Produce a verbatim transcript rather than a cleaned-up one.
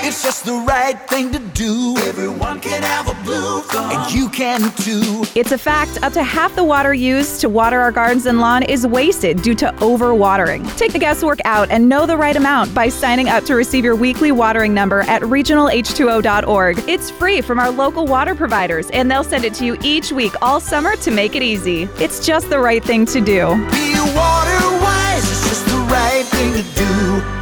It's just the right thing to do. Everyone can have a blue thumb, and you can too. It's a fact, up to half the water used to water our gardens and lawn is wasted due to overwatering. Take the guesswork out and know the right amount by signing up to receive your weekly watering number at regional H two O dot org. It's free from our local water providers, and they'll send it to you each week all summer to make it easy. It's just the right thing to do. Be water wise, it's just the right thing to do.